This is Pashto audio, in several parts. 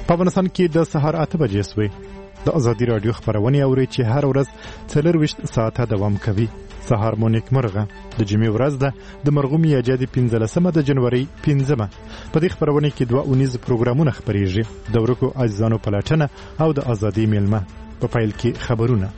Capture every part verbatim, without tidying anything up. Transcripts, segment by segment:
په افغانستان کې د سهار اته بجې سوې. د ازادي راډیو خبرونه اوري چې هر ورځ څلورویشت ساعته دوام کوي. سهار مو نیک مرغه. د جمعې ورځ ده د مرغوم یاجا د پنځلسمه د جنوري پنځمه. په دې خبرونه کې دوه اونیز پروګرامونه خبرېږي. د ورکو عزیزانو پلټنه او د ازادي میلمه. په پیل کې خبرونه.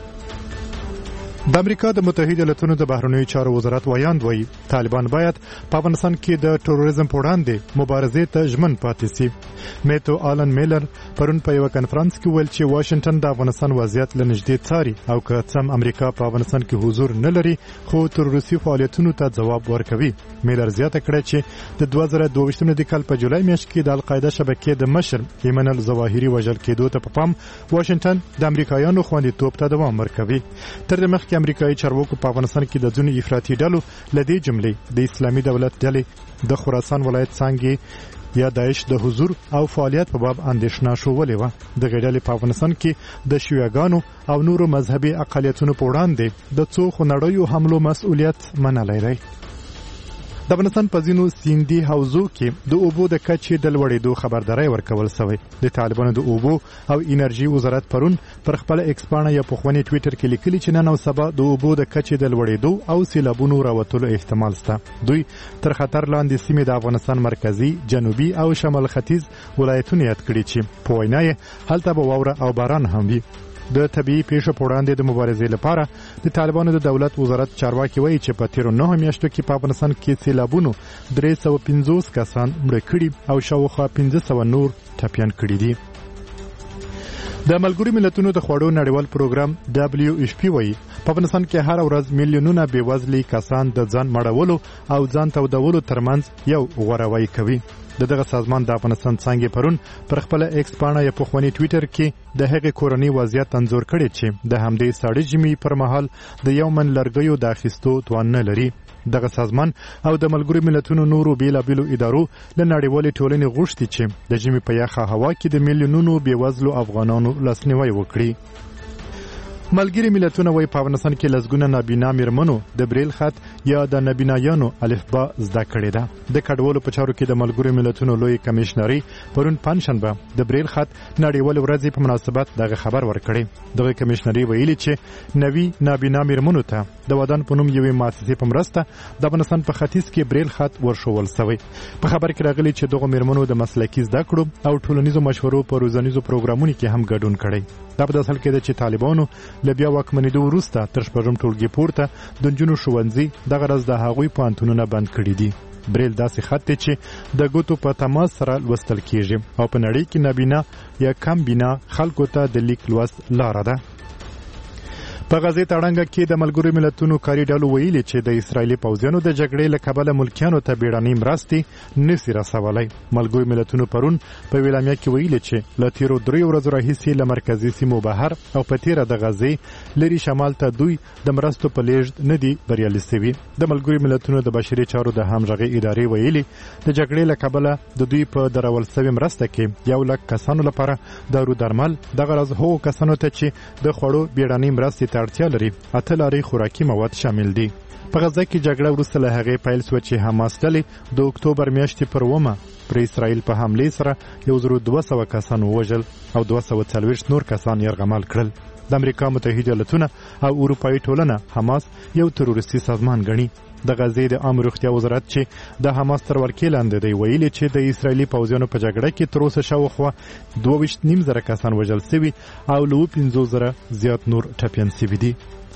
د امریکا د متحده ایالاتونو د بهرنیو چارو وزارت وایاند وایي طالبان باید په افغانستان کې د تروریزم په وړاندې مبارزې ته ژمن پاتې سي. میتو آلن میلر پرون په یو کانفرنس کې ویل چې واشنگټن د افغانستان وضعیت له نږدې څاري او که څم امریکا په افغانستان کې حضور نه لري خو تروریستي فعالیتونو ته ځواب ورکوي. میلر زیاته کړه چې د دوه زره دوه ویشتم د کال په جولای میاشت کې د القاعده شبکې د مشر ایمن الظواهري وژل کېدو ته په پام واشنگټن د امریکایانو خوندیتوب ته دوام ورکوي. تر دې مخکې امریکایي چارواکو په افغانستان کې د ځینو افراطي ډلو له دې جملې د اسلامي دولت ډلې د خراسان ولایت څانګې یا داعش د حضور او فعالیت په باب اندېښنه شوولې وه. دغې ډلې په افغانستان کې د شیعاګانو او نورو مذهبي اقلیتونو په وړاندې د څو خونړیو حملو مسؤلیت منلی دی. د افغانستان په ځینو سیندي حوزو کې د اوبو د کچې د لوړېدو خبرداری ورکول شوی. د طالبانو د اوبو او انرژي وزارت پرون پر خپل ایکس پاڼه یا پخواني ټویټر کې لیکلي چې نن او سبا د اوبو د کچې د لوړېدو او سیلابونو راوتلو احتمال شته. دوی تر خطر لاندې سیمې د افغانستان مرکزي، جنوبي او شمال ختیځ ولایتونه یاد کړي چې په وینا یې هلته به واوره او باران هم وي. د طبيعي پیښو په وړاندې د مبارزې لپاره د طالبانو د دولت وزارت چارواکي وایي چې په تیرو نهو میاشتو کې په افغانستان کې سیلابونو درې سوه پنځوس کسان مړه کړي او شاوخوا پنځه سوه نور ټپیان کړي دي. د ملګرو ملتونو د خوړو نړیوال پروګرام دبليو ایف پی وایي په افغانستان کې هر ورځ میلیونونه بېوزلي کسان د ځان مړولو او ځان تودولو ترمنځ یو غوراوی کوي. د دغه سازمان د افغانستان څانګې پرون پر خپل ایکس پاڼه یا پخواني ټویټر کې د هغې کورنۍ وضعیت انځور کړی چې د همدې ساړه ژمي پر مهال د یو من لرګیو د اخیستو توان نه لري. دغه سازمان او د ملګرو ملتونو نورو بیلابیلو ادارو له نړیوالې ټولنې غوښتي چې د ژمي په یخه هوا کې د میلیونونو بېوزلو افغانانو لاسنیوی وکړي. ملګري ملتونه وایي په افغانستان کې لسګونه نابینا میرمنو د بریل خط یا د نابینایانو الفبا زده کړې ده. د کډوالو په چارو کې د ملګرو ملتونو لوی کمیشنري پرون پنجشنبه د بریل خط نړیوال ورځې په مناسبت دغه خبر ورکړی. دغه کمیشنري ویلي چې نوي نابینا میرمنو ته د ودان په نوم یوې مؤسسې په مرسته د افغانستان په ختیځ کې بریل خط ورښول شوی. په خبر کې راغلي چې دغه میرمنو د مسلکي زده کړو او ټولنیزو مشورو په روزنیزو پروګرامونو کې هم ګډون کړی. دا په داسې حال کې ده چې طالبانو له بیا واکمنېدو وروسته تر شپږم ټولګي پورته د نجونو ښوونځي دغه ورځ د هغوی پوهنتونونه بند کړي دي. بریل داسې خط دی چې د ګوتو په تماس سره لوستل کیږي او په نړۍ کې نابینا یا کم بینا خلکو ته د لیک لوست لاره ده. په غزې تړنګه کې د ملګرو ملتونو کاري ډلو ویلي چې د اسرایلي پوځیانو د جګړې له کبله ملکیانو ته بیړنۍ مرستې نشي رسولی. ملګرو ملتونو پرون په اعلامیه کې ویلي چې له تیرو دریو ورځو راهیسې له مرکزي سیمو بهر او په تیره د غزې لرې شمال ته دوی د مرستو په لیږد نه دي بریالي سوي. د ملګرو ملتونو د بشري چارو د همغږۍ ادارې ویلي د جګړې له کبله د دوی په درول سوي مرسته کې یو لک کسانو لپاره دارو درمل دغه راز هغو کسانو ته چې د خوړو بیړنۍ مرستې ته اړتیا لري اته لارې خوراکي مواد شامل دي. په غزه کې جګړه وروسته له هغې پیل شوه چې حماس ډلې د اکتوبر میاشتې پر اوومه پر اسرائیل په حملې سره یو زر دوه سوه کسان ووژل او دوه سوه څلوېښت نور کسان یرغمال کړل. د امریکا متحده ایالتونه او اروپایي ټولنه حماس یو تروریستي سازمان ګڼي. د غزې د عامه روغتیا وزارت چې د حماس تر ولکې لاندې دی ویلي چې د اسرائیلي پوځیانو په جګړه کې تر اوسه شاوخوا دوه ویشت نیم زره کسان وژل سوي او له اووه پنځوس زره زیات نور ټپیان سوي دي.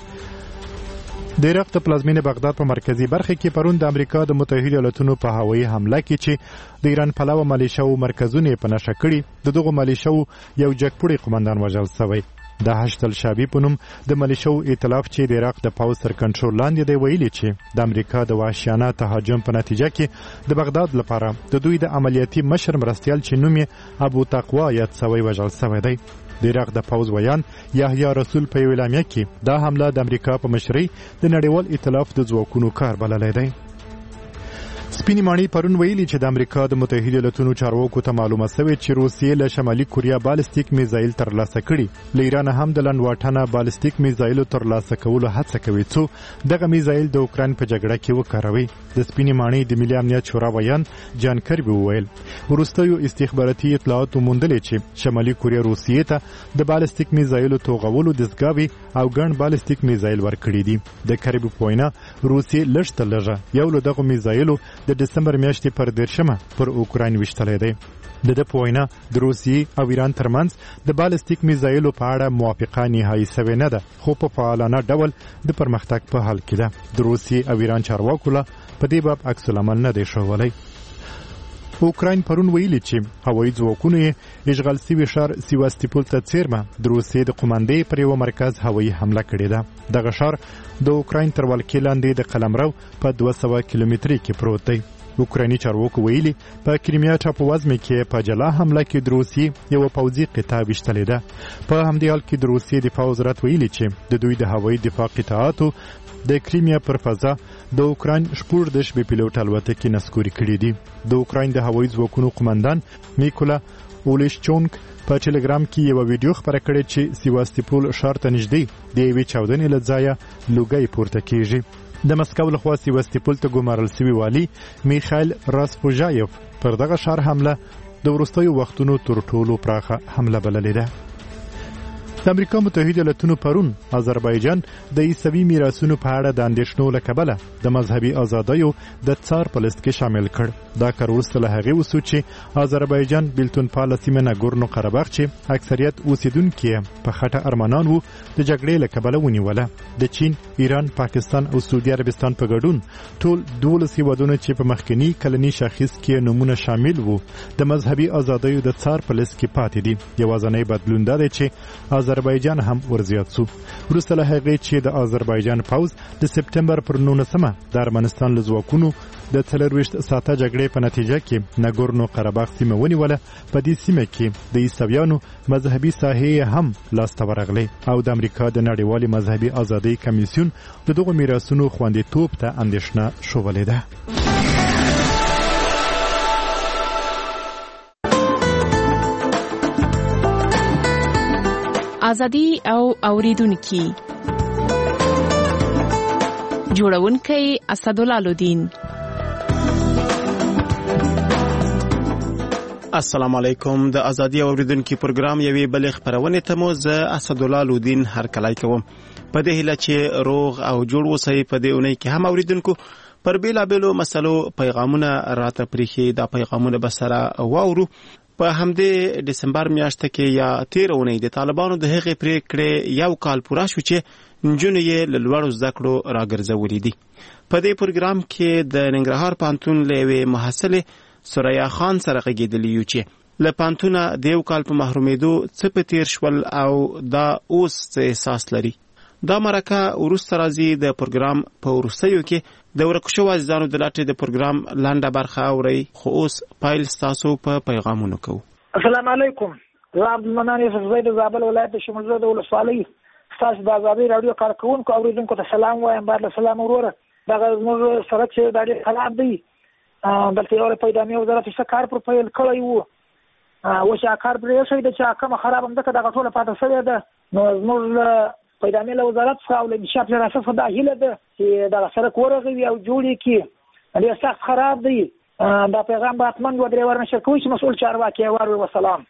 د عراق د پلازمینې بغداد په مرکزي برخه کې پرون د امریکا د متحده ایالتونو په هوایي حمله کې چې د ایران پلوه ملیشیاو مرکزونه په نښه کړي د دغو ملیشیاو یو جګپوړی قومندان وژل شوی. د هشت الشعبي په نوم د ملیشیاو ائتلاف چې د عراق د پوځ تر کنټرول لاندې دی ویلي چې د امریکا د وحشیانه تهاجم په نتیجه کې د بغداد لپاره د دوی د عملیاتي مشر مرستیال چې نوم یې ابو تقوا یاد شوی وژل شوی دی. د عراق د پوځ ویان یحیی رسول په اعلامیه کې دا حمله د امریکا په مشرۍ د نړیوال ائتلاف د ځواکونو کار بللی دی. سپینې ماڼۍ پرون ویلي چې د امریکا د متحده ایالاتونو چارواکو ته معلومه شوې چې روسیې له شمالي کوریا بالستیک میزایل ترلاسه کړي. له ایران هم د لنډواټنه بالستیک میزایلو ترلاسه کولو هڅه کوي څو دغه میزایل د اوکراین په جګړه کې وکاروي. د سپینې ماڼۍ د ملي امنیت شورا ویان جان کربي وویل وروستیو استخباراتي اطلاعاتو موندلې چې شمالي کوریا روسیې ته د بالستیک میزایلو توغولو دستګاوې او ګڼ بالستیک میزایل ورکړي دي. د کربي په وینا روسیې لږ تر لږه یو له دغو میزایلو د دسمبر میاشتې پر دیرشمه پر اوکراین وشتلی دی. د ده په وینا د روسیې او ایران ترمنځ د بالستیک میزایلو په اړه موافقه نهایي سوې نه ده خو په فعالانه ډول د پرمختګ په حال کې ده. د روسیې او ایران چارواکو لا په دې باب عکس العمل نه دی ښوولی. اوکراین پرون ویلي چې هوایي ځواکونو یې اشغال سوي ښار سیواستوپول ته څیرمه د روسیې د قومندې پر یوه مرکز هوایي حمله کړې ده. دغه ښار د اوکراین تر ولکې لاندې د قلمرو په دوه سوه کیلومتري کې پروت دی. اوکرایني چارواکو ویلي په کریمیا ټاپووزمې کې په جلا حمله کې د روسیې یوه پوځي قطعه ویشتلې ده. په همدې حال کې د روسیې دفاع وزارت ویلي چې د دوی د هوایي دفاع قطعاتو د کریمیا پر فضا د اوکراین شپږدېرش بې پیلوټ الوتکې نسکوري کړي دي. د اوکراین د هوایي ځواکونو قمندان میکولا اولیشچونک په ټلګرام کې یو ویډیو خبره کړې چې سیواستوپول ښار ته نږدې د یوې چاودنې له ځایه لوګی پورته کیږي. د مسکو لخوا سیواستوپول ته ګمارل سوي والي میخایل راسپوژایف پر دغه ښار حمله د وروستیو وختونو تر ټولو پراخه حمله بللې ده. د امریکا متحده ایالاتونو پرون آذربایجان د عیسوي میراثونو په اړه د اندېښنو له کبله د مذهبي ازادیو د څار په لست کې شامل کړ. دا کار وروسته له هغې وسو چې آذربایجان بیلتون پاله سیمه ناګورنو قرهباغ چې اکثریت اوسیدونکي یې په خټه ارمانان وو د جګړې له کبله ونیوله. د چین، ایران، پاکستان او سعودي عربستان په ګډون ټول دولس هیوادونه چې په مخکني کلني شاخص کې نومونه شامل وو د مذهبي ازادیو د څار په لست کې پاتې دي. یوازینی بدلون دا دی چې آذربایجان هم ورزیات سو. وروسته له هغې چې د آذربایجان پوځ د سپتمبر پر نولسمه د ارمنستان له ځواکونو د څلرویشت ساعته جګړې په نتیجه کې ناګورنو قرهباغ سیمه ونیوله. په دې سیمه کې د عیسویانو مذهبي ساحې هم لاسته ورغلې او د امریکا د نړیوالې مذهبي ازادۍ کمیسیون د دغو میراثونو خوندیتوب ته اندېښنه ښودلې ده. ازادي او اوریدونکي جوړونکي اسدالله لودین. السلام علیکم. د ازادي اوریدونکو پروګرام یوې بلې خبرونه ته مو زه اسدالله لودین هر کله کوم. په دې هیله چې روغ او جوړ اوسئ. په دې اونۍ کې هم اوریدونکو پر بیلابیلو مسلو پیغامونه راته پریخي. دا پیغامونه به سره واورو. په همدې دسمبر میاشت کې یا تیر اونۍ د طالبانو د هغې پریکړې یو کال پوره شو چې نجونې یې له لوړو زده کړو راګرځولې دي. په دې پروګرام کې د ننګرهار پوهنتون له یوې محصلې سوریا خان سره غږېدلي یو چې له پوهنتونه د یو کال په محرومېدو څه په تیر شول او دا اوس څه احساس لري. دا مرکه وروسته راځي. د پروګرام په وروستیو کې د ورکو شوو عزیزانو د لاټې د پروګرام لنډه برخه اورئ. خو اوس پایل ستاسو په پیغامونو کوو. السلام علیکم. زه عبدالمنان یوسفزی د زابل ولایت د شمولزه د ولسوالۍ ستاسو د ازادۍ راډیو کارکوونکو اوریدونکو ته سلام وایم. باید له سلام وروره. دغه زموږ سړک چې دا ډېر خراب دی. دلته یو پیدامي وزارت څه کار پر پیل کړی وو. اوس هغه کار پرې شوی دی چې کومه خراب همدغه دغه ټوله پاته شوې ده. نو زموږ پیدامي له وزارت څخه او له انشاف له اساسه دا هیله ده چې دغه سړک ورغوي او جوړ کړي. ډېر سخت خراب دی. دا پیغام به حتما دوه درې واره نشر کوي چې مسؤل چارواکي یې واوري. وسلام.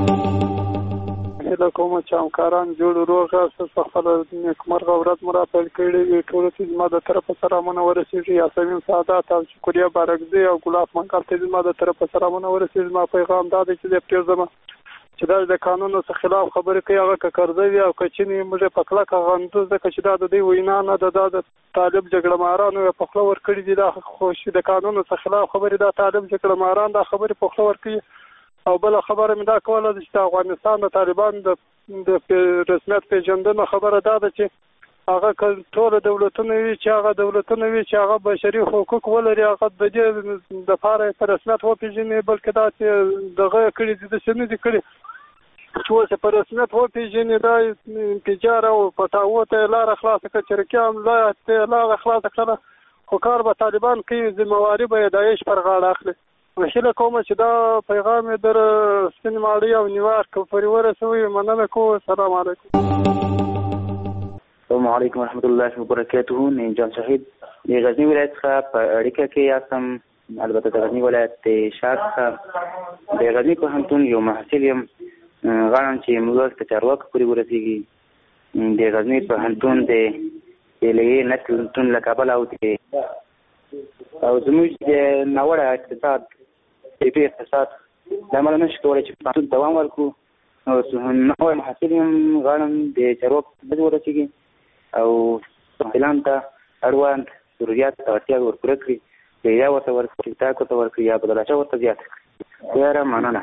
هیله کوم چې همکاران جوړ روغ اوسه. خپله نیکمرغه ورځ مو راپیل کړې وي. ټولو ته زما د طرفه سلامونه ورسېږي. یاسمین سعادت او شکریه بارکزی او ګلاب منګل ته زما د طرفه سلامونه ورسېږي. زما پیغام دا دی چې د پرېږدم چې دا د قانونو څخه خلاف خبرې کوي. هغه که کرزی وي او که چیني موږ په کلکه غندو ځکه چې دا د دوی وینا نه ده. دا د طالب جګړه مارانو یې په خوله ورکړي دي. دا خوش د قانونو څخه خلاف خبرې دا طالب جګړه ماران دا خبرې په خوله ورکوي. او بل خبره مې دا کوله چې د افغانستان د طالبان د د رسمیت پیژندنه خبره دا ده چې هغه ټول دولتونه وي چې هغه دولتونه وي چې هغه بشري حقوق ولري. هغه د دې دپاره په رسمیت وپېژني. بلکې دا چې دغه کړي دي داسې نه دي کړي چې اوس په رسمیت وپېژني. دا انفجار او پټاوو ته یې لاره خلاصه کړه. چرکیان ته یې لاره خلاصه کړله. خو کار به طالبان کوي، ذمهواري به یې داعش پر غاړه اخلي. هیله کومه چې دا پیغام یې در سپین ماړی او نیویارک پورې ورسوي. مننه کوم. السلام علیکم. السلام علیکم ورحمۃ اللہ وبرکاتہ. نه جان شهید د غزنی ولایت څخه په اړیکه کې یاستم. البته د غزنی ولایت شاک څخه د غزنی پوهنتون یو محصل یم. غواړم چې موږ ته چارواکو پورې ورسیږي. د غزنی پوهنتون د لیې نتلتون له کابل او او زموږ د ناوړه اقتصاد په اقتصاد د عمل نشي کولای چې پوهنتون دوام ورکړو. او نوی محصل یم. غواړم د چارواکو پورې ورسیږي او پلان ته اړوند ضروريات او اړتیا ورپوره کړي. یا ورته ورکړي، تاکو ته ورکړي، یا بدلاچه ورته زیات کړي. یاره مننه.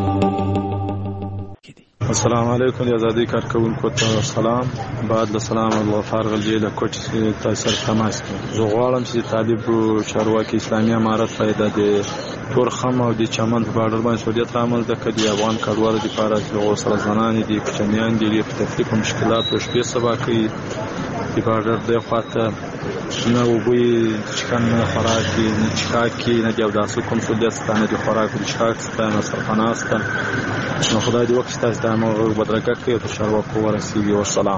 السلام علیکم. د ازادۍ کارکوونکو ته سلام. بعد له سلام الله فارغ الجیل کوچ تاسو سره تماس کوم. زه غواړم چې طالب چارواکي اسلامي امارت پیدا دي تور خم او د چمن په بارډر باندې سعودیت عمل د کدي افغان کډوالو د پاره د سره زنان دي کوچنیان دي په تکلیف او مشکلات او شپې سبا کوي د بارډر د خاطر نه وبوي چکن نه خوراکي نه چکاکي نه د داسو کوم سعودیت ستانه د خوراک د چکاک ستانه سرپناسته. نو خدای دې وکړي تاسو د امر بدرګه کوي ته چارواکو ورسیږي. والسلام.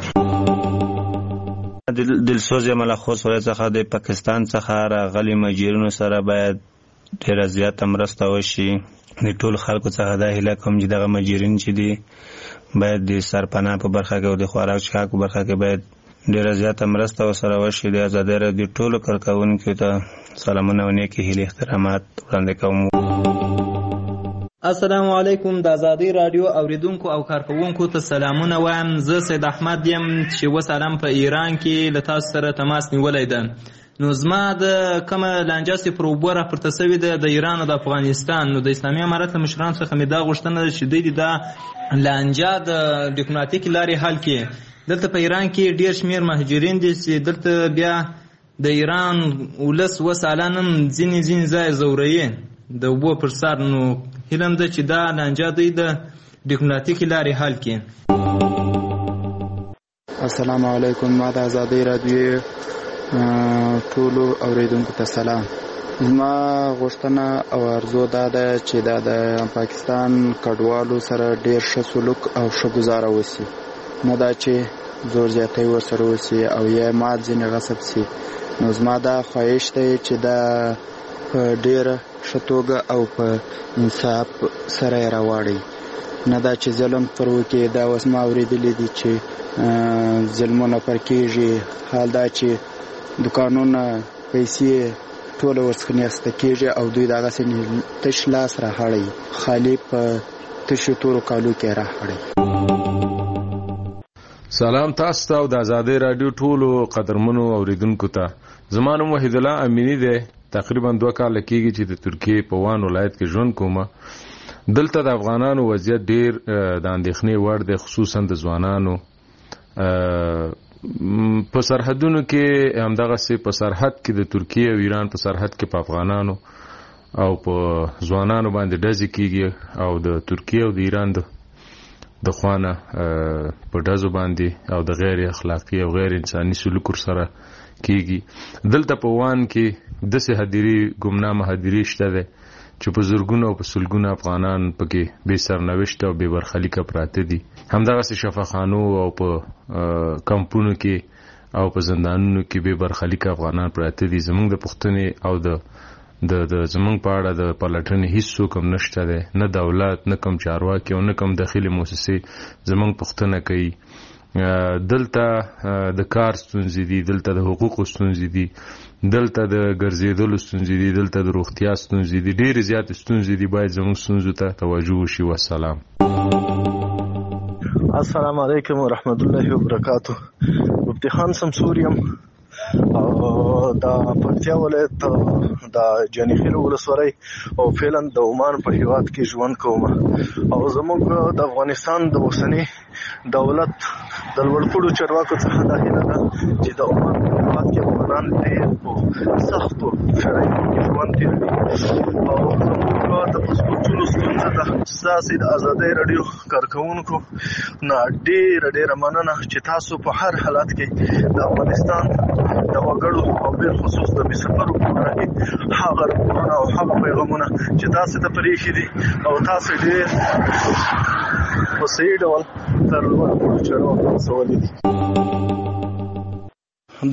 دلسوز ملخص ولایت څخه د پاکستان څخه راغلي مهاجرینو سره باید ډیره زیاته مرسته وشي. د ټول خلکو څخه دا هیله کوم چې دغه مهاجرین چې دي باید د سرپناه په برخه کې او د خوراک چکاک په برخه کې باید ډیره زیاته مرسته ورسره وشي. د ازادۍ راډیو ټولو کارکوونکو ته سلامونه او نیکې هیلې احترامات وړاندې کوم. السلام علیکم. د ازادۍ راډیو اوریدونکو او کارکوونکو ته سلامونه وایم. زه سید احمد یم چې اوس حالا په ایران کې له تاسو سره تماس نیولی ده. نو زما د کومه لانجه چې پر اوبو راپورته سوې ده د ایران او د افغانستان، نو د اسلامي امارت له مشرانو څخه مې دا غوښتنه ده چې دوی دا لانجه د ډیپلوماتیکې لارې حل کړي. دلته په ایران کې ډېر شمېر مهاجرین دي چې دلته بیا د ایران ولس اوس حالا هم ځینې ځینې ځای ځوروي د اوبو پر سر. نو هیله م ده چې دا لانجه دوی د ډیپلوماتیکې لارې حل کړي. السلام علیکم. ما د ازادۍ راډیو ټولو اوریدونکو ته سلام. زما غوښتنه او ارزو دا ده چې دا د پاکستان کډوالو سره ډېر ښه سلوک او ښه ګزاره وسي، نه دا چې زور زیاتی ورسره وسي او یا مال ځینې غصب سي. نو زما دا خواهش دی چې دا په ډېره ښه توګه او په انصاف سره یې راواړئ، نه دا چې ظلم پر وکړي. دا اوس ما اورېدلی دي چې ظلمونه پر کېږي. حال دا چې دوکانونه پیسې ټوله ورڅخه نیسته کېږي او دوی د هغسې تش لاس راهړئ، خالي په تشو تورو کالو کې راهړئ. سلام تاسو ته او د ازادۍ راډیو ټولو قدرمنو اوریدونکو ته. زما نوم وحید الله امینی دی. تقریبا دوه کاله کېږي چې د ترکیې په وان ولایت کې ژوند کومه. دلته د افغانانو وضعیت ډېر د اندېښنې وړ دی، خصوصا د ځوانانو په سرحدونو کې. همدغسې په سرحد کې د ترکیې او ایران په سرحد کې په افغانانو او په ځوانانو باندې ډزې کېږي او د ترکیې او د ایران د د خوانه په ډزو باندې او د غیر اخلاقی او غیر انساني سلوک سره کېږي. دلته په وان کې داسې هدیرې ګمنامه هدیرې شته دی چې په زرګونو او په سلګونو افغانان پکې بې سرنوشته او بې برخلیکه پراته دي. همدغسې شفاخانو او په کمپونو کې او په زندانونو کې بې برخلیکه افغانان پراته دي. زموږ د پوښتنې او د د د زمونږ په اړه د پلټنې هیڅ څوک هم نشته دی، نه دولت، نه کوم چارواکي او نه کوم داخلي موسسې زمونږ پوښتنه کوي. دلته د کار ستونزې دي، دلته د حقوقو ستونزې دي، دلته د ګرځېدلو ستونزې دي، دلته د روغتیا ستونزې دي، ډېرې زیاتې ستونزې دي. باید زموږ ستونزو ته توجه وشي. والسلام. السلام علیکم ورحمت الله وبرکاتو. مفتی خان سمسور یم او د پکتیا ولایت د جانیخیل ولسوالۍ او فعلا د عمان په هیواد کې ژوند کوم. او زموږ د افغانستان د اوسني دولت د لوړپوړو چارواکو څخه دا هیله ده چې د عمان په هیواد کې افغانان ډېر په سختو شرایطو کې ژوند کوي او زموږ د پاسپورټونو ستونزه ده. ستاسې د ازادۍ راډیو کارکوونکو نه ډېره ډېره مننه چې تاسو په هر حالت کې د افغانستان د وګړو او بل خصوص د مسافرو په اړه کې هغه راپورونه او هغه پیغامونه چې تاسو ته پرېښي دي او تاسو ډېر په صحیح ډول تر ورته چارو رسولي دي.